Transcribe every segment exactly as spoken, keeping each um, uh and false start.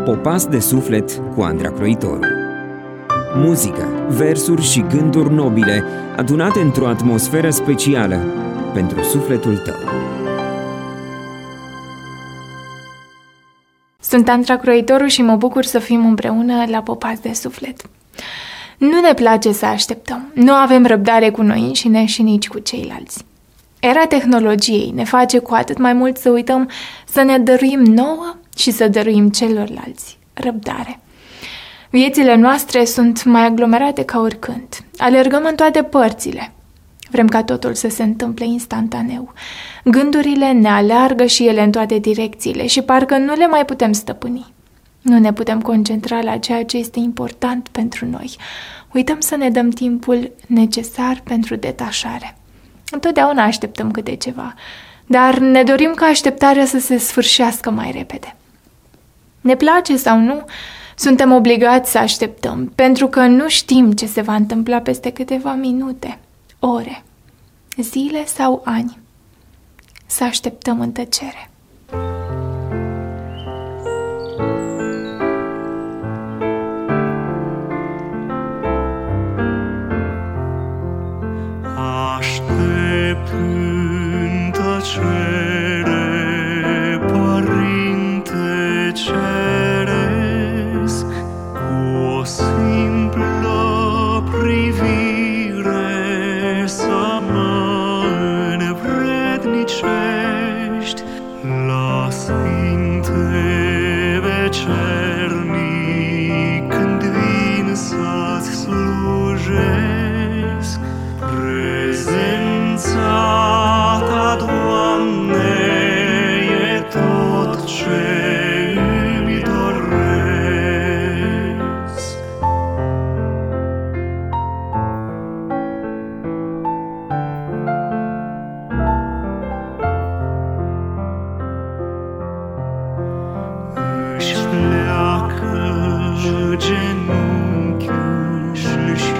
Popas de suflet cu Andra Croitoru. Muzică, versuri și gânduri nobile adunate într-o atmosferă specială pentru sufletul tău. Sunt Andra Croitoru și mă bucur să fim împreună la Popas de suflet. Nu ne place să așteptăm, nu avem răbdare cu noi înșine și nici cu ceilalți. Era tehnologiei ne face cu atât mai mult să uităm să ne dăruim nouă și să dăruim celorlalți răbdare. Viețile noastre sunt mai aglomerate ca oricând. Alergăm în toate părțile. Vrem ca totul să se întâmple instantaneu. Gândurile ne aleargă și ele în toate direcțiile și parcă nu le mai putem stăpâni. Nu ne putem concentra la ceea ce este important pentru noi. Uităm să ne dăm timpul necesar pentru detașare. Întotdeauna așteptăm câte ceva, dar ne dorim ca așteptarea să se sfârșească mai repede. Ne place sau nu, suntem obligați să așteptăm, pentru că nu știm ce se va întâmpla peste câteva minute, ore, zile sau ani. Să așteptăm în tăcere. În tăcere, Părinte Ceresc, cu o simplă privire să mă învrednicești la sfinte vecernic când vin să-ți slujesc. Prezența ta, Doamne, e tot ce îmi doresc. Își pleacă genunchiul și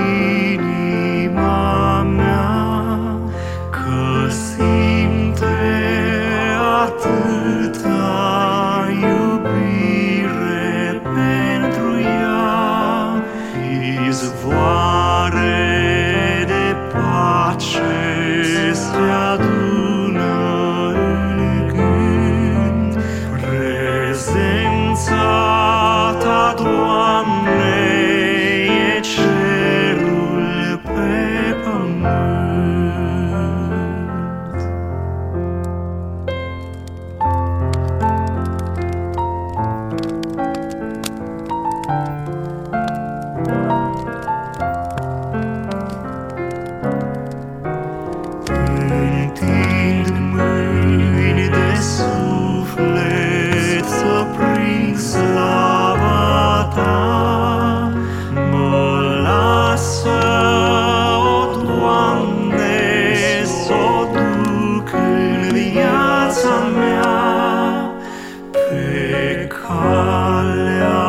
inima mea, că simte atâta iubire pentru ea. Izvoare de pace se adună în gând. Prezența ta, Doamne, e cerul pe pământ. Întind mâini de suflet să prind slava ta. Mă lasă, o Doamne, s-o duc în viața mea. Pe calea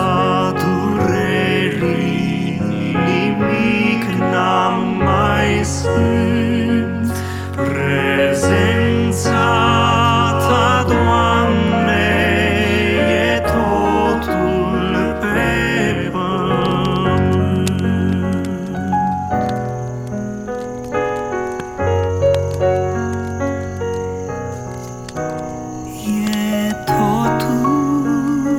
durerii nimic n-am mai sfânt. Prezența ta, Doamne, e totul pe pământ. E totul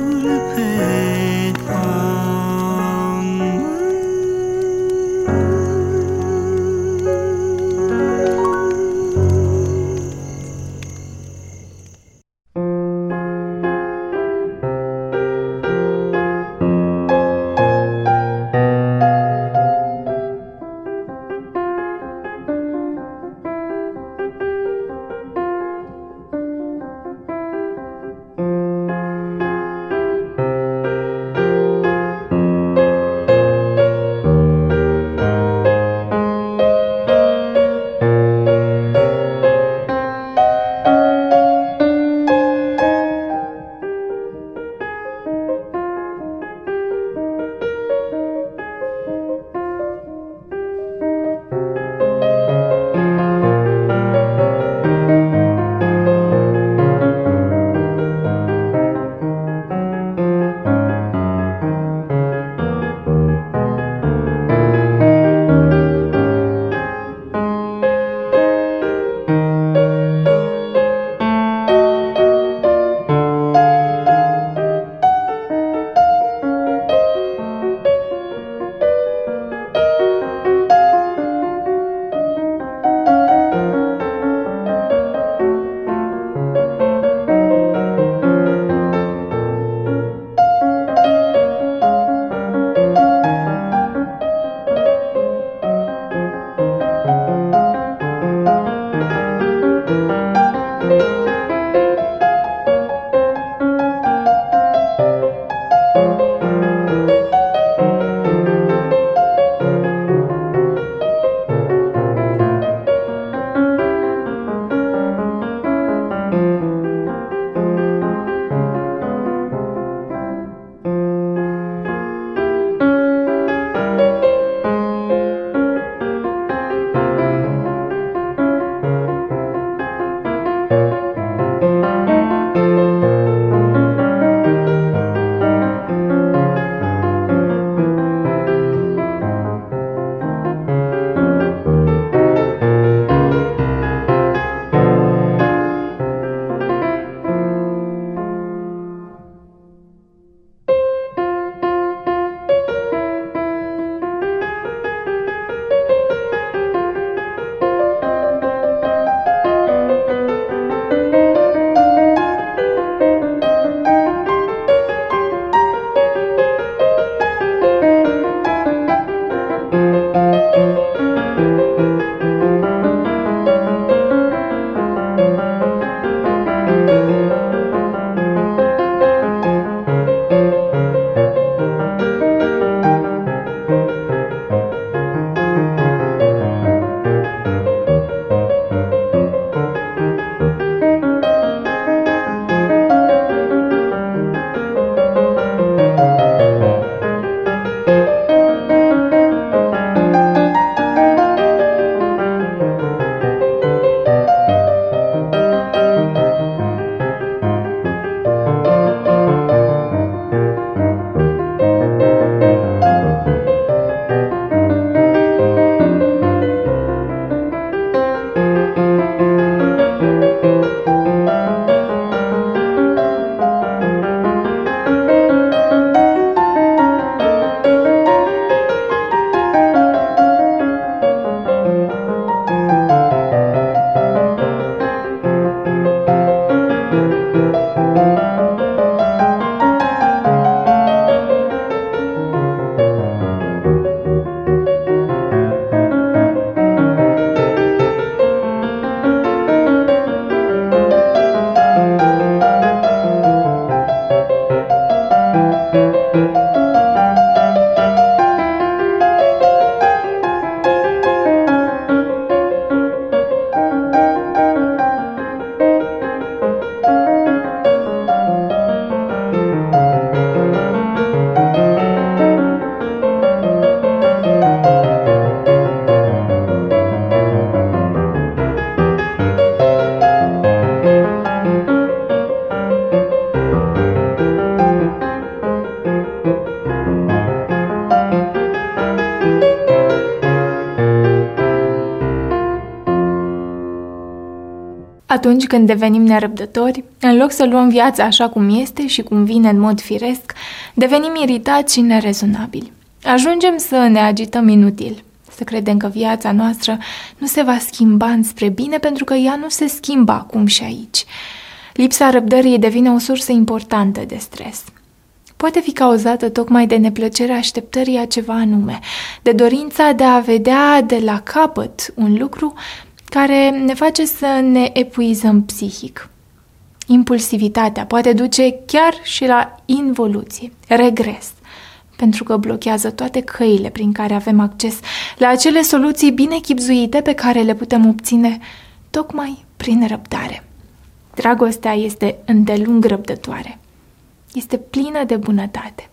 Atunci când devenim nerăbdători, în loc să luăm viața așa cum este și cum vine în mod firesc, devenim iritați și nerezonabili. Ajungem să ne agităm inutil, să credem că viața noastră nu se va schimba înspre bine pentru că ea nu se schimbă acum și aici. Lipsa răbdării devine o sursă importantă de stres. Poate fi cauzată tocmai de neplăcerea așteptării a ceva anume, de dorința de a vedea de la capăt un lucru care ne face să ne epuizăm psihic. Impulsivitatea poate duce chiar și la involuție, regres, pentru că blochează toate căile prin care avem acces la acele soluții bine chibzuite pe care le putem obține tocmai prin răbdare. Dragostea este îndelung răbdătoare. Este plină de bunătate.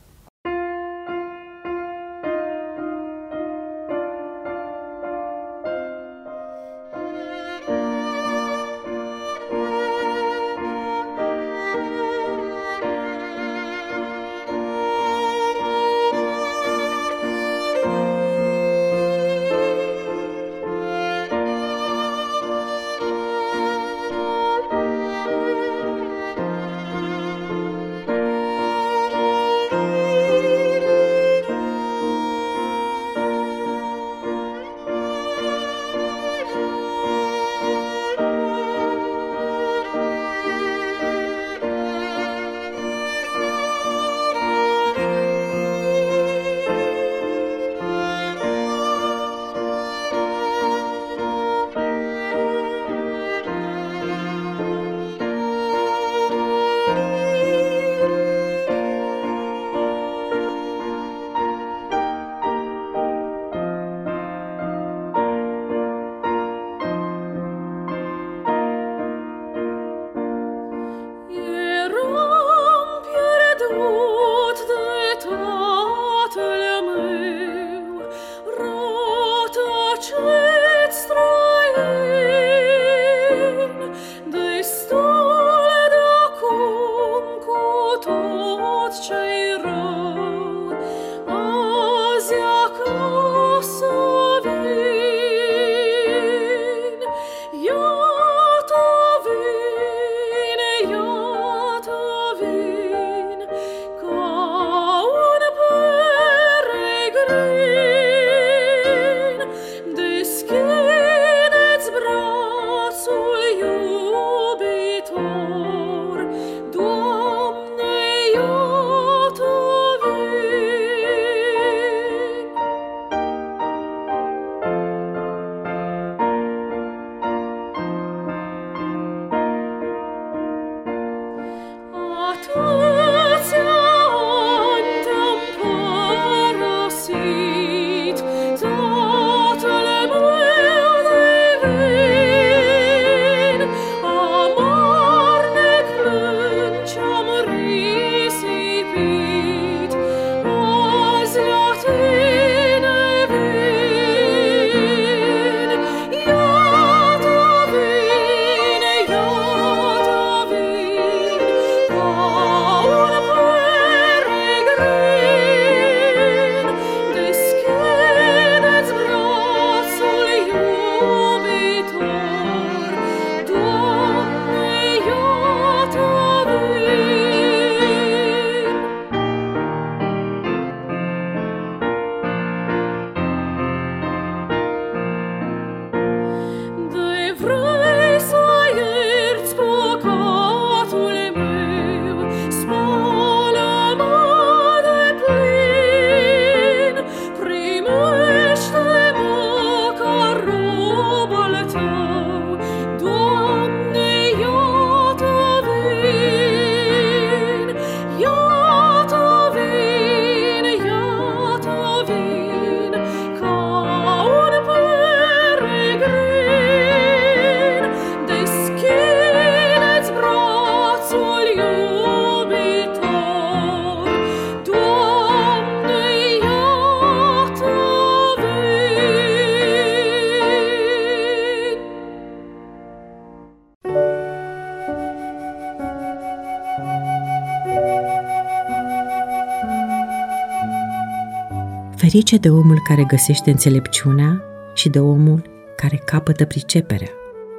Ferice de omul care găsește înțelepciunea și de omul care capătă priceperea.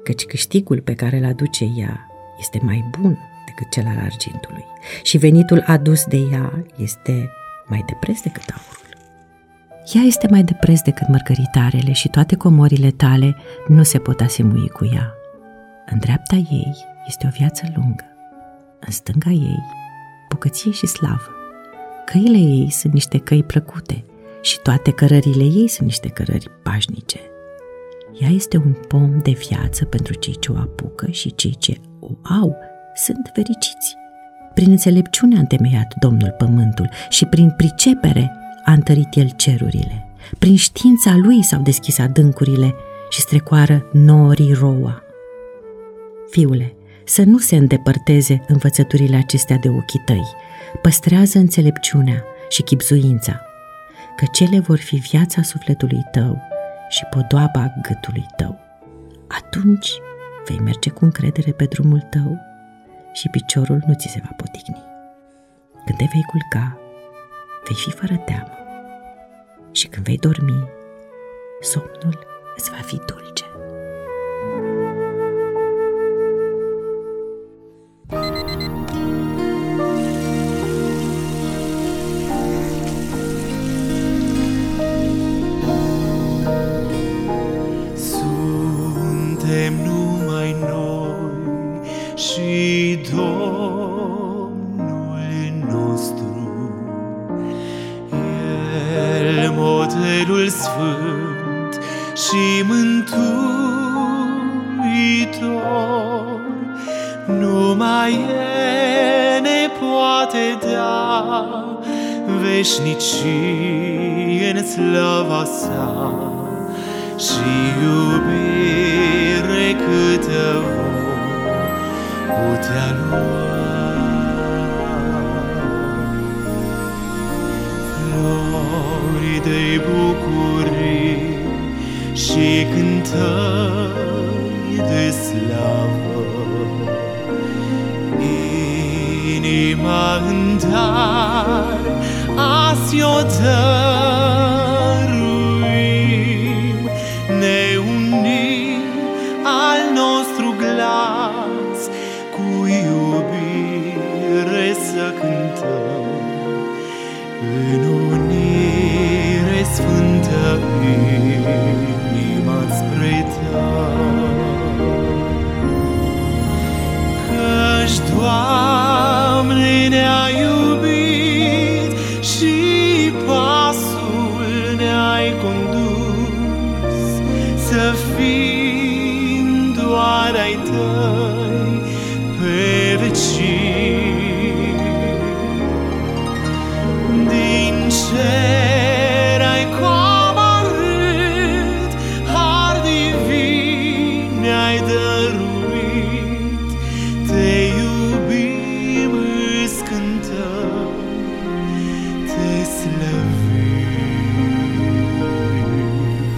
căci câștigul pe care îl aduce ea este mai bun decât cel al argintului și venitul adus de ea este mai de preț decât aurul. Ea este mai de preț decât mărgăritarele și toate comorile tale nu se pot asemui cu ea. În dreapta ei este o viață lungă, în stânga ei bogăție și slavă. Căile ei sunt niște căi plăcute și toate cărările ei sunt niște cărări pașnice. Ea este un pom de viață pentru cei ce o apucă și cei ce o au sunt fericiți. Prin înțelepciune a întemeiat Domnul pământul și prin pricepere a întărit El cerurile. Prin știința Lui s-au deschis adâncurile și strecoară norii roa. Fiule, să nu se îndepărteze învățăturile acestea de ochii tăi. Păstrează înțelepciunea și chibzuința, că cele vor fi viața sufletului tău și podoaba gâtului tău. Atunci vei merge cu încredere pe drumul tău și piciorul nu ți se va poticni. Când te vei culca, vei fi fără teamă și când vei dormi, somnul îți va fi dulce. Suntem numai noi și Domnul nostru, El modelul sfânt și mântuitor, numai El ne poate da veșnicie în slava sa și iubire câtă vom putea lua. Flori de bucurii și cântări de slavă, inima în dar azi o dăruim, ne unim al nostru glas, cu iubire să cântăm, în unire sfântă inima spre Tău. Căci Doamne ne-a iubit și pasul ne-ai condus, să fim doar ai Tăi pe vecii. Din cer ai coborât, har divin ne-ai dăruit, te iubim, îți cântăm, te slăvim.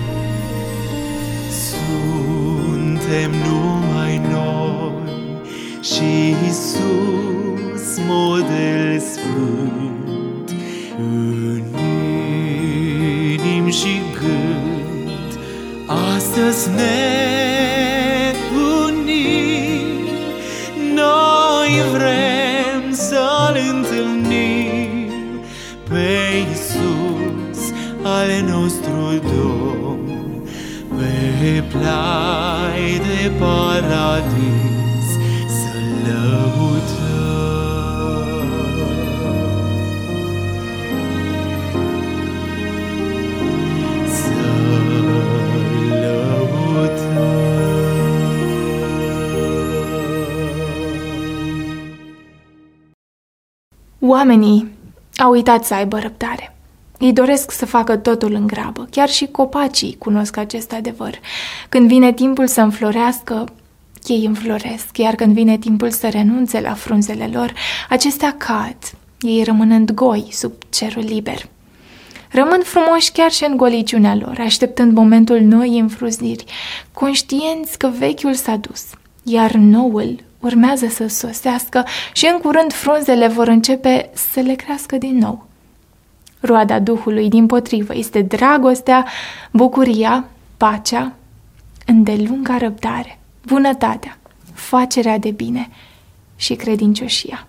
Suntem numai noi și Iisus, model sfânt, în inim și gând, astăzi ne unim, noi vrem să-L întâlnim pe Iisus, al nostru Domn, pe plai de paradis să-L lăudăm. Să-L lăudăm. Oamenii au uitat să aibă răbdare. Ei doresc să facă totul în grabă. Chiar și copacii cunosc acest adevăr. Când vine timpul să înflorească, ei înfloresc, iar când vine timpul să renunțe la frunzele lor, acestea cad, ei rămânând goi sub cerul liber. Rămân frumoși chiar și în goliciunea lor, așteptând momentul noii înfrunziri, conștienți că vechiul s-a dus, iar noul urmează să sosească și în curând frunzele vor începe să le crească din nou. Roada Duhului, dimpotrivă, este dragostea, bucuria, pacea, îndelunga răbdare, bunătatea, facerea de bine și credincioșia.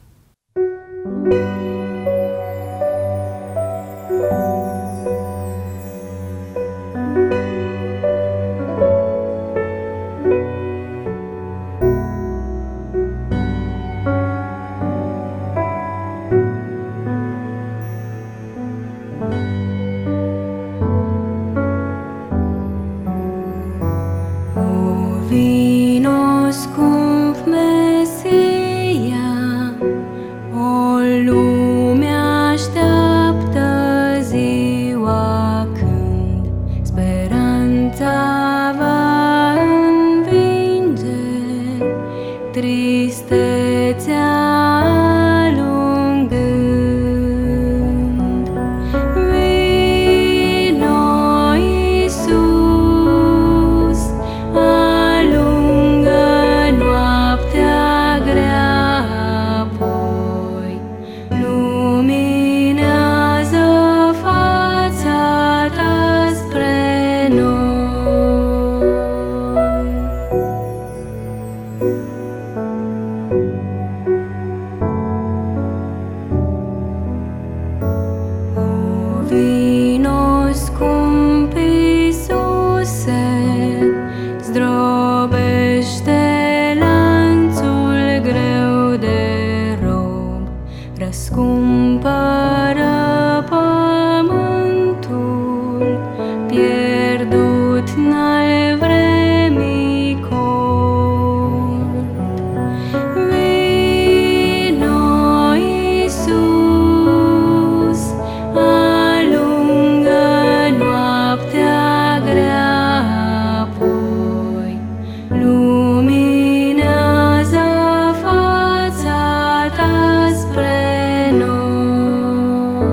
Luminează. の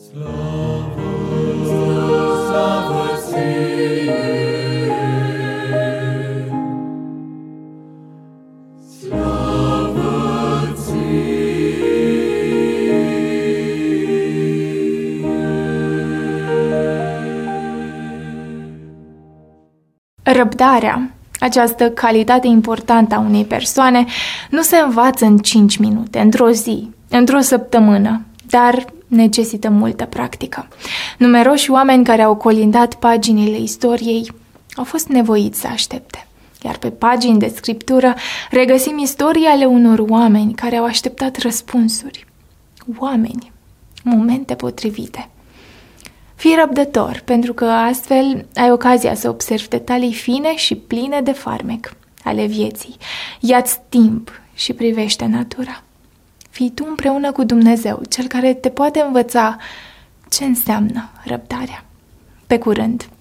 Slavă, slavă ție, slavă ție. Răbdarea, această calitate importantă a unei persoane, nu se învață în cinci minute, într-o zi, într-o săptămână, dar necesită multă practică. Numeroși oameni care au colindat paginile istoriei au fost nevoiți să aștepte. Iar pe pagini de scriptură regăsim istorii ale unor oameni care au așteptat răspunsuri. Oameni, momente potrivite. Fii răbdător, pentru că astfel ai ocazia să observi detalii fine și pline de farmec ale vieții. Ia-ți timp și privește natura. Fii tu împreună cu Dumnezeu, Cel care te poate învăța ce înseamnă răbdarea. Pe curând!